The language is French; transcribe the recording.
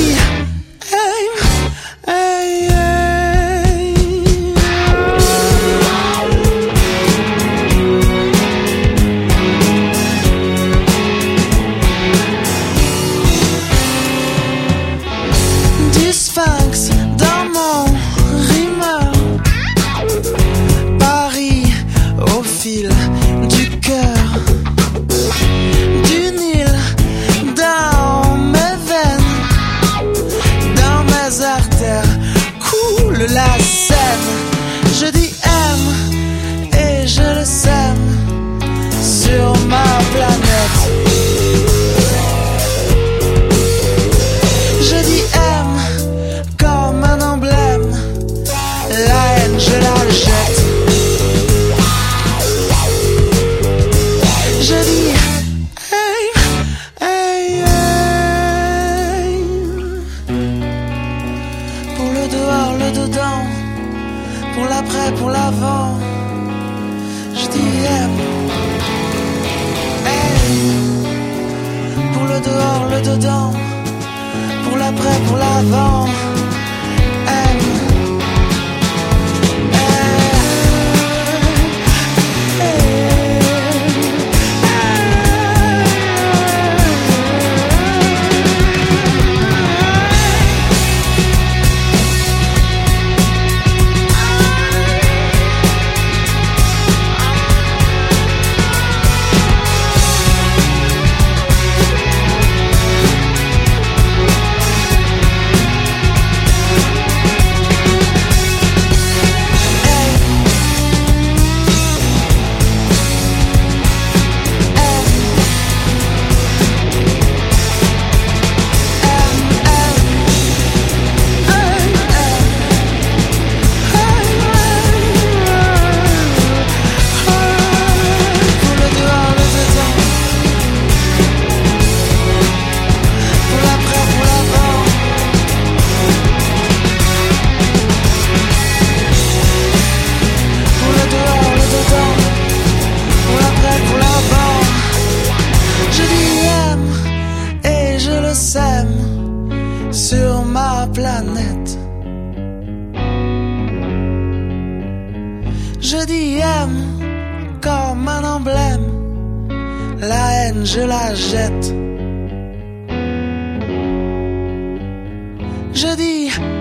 dis hey, hey, hey. Du sphinx dans mon rimeur, Paris au fil du cœur, du Nil dans mes veines, dans mes artères coule la Seine. Je dis aime et je le sème sur ma planète. Je dis aime comme un emblème, la haine je la jette. Je dis hey, hey, hey. Pour le dehors, le dedans, pour l'après, pour l'avant. Je dis aime, hey. Pour le dehors, le dedans, pour l'après, pour l'avant. Aime. Sur ma planète. Je dis aime comme un emblème, la haine je la jette. Je dis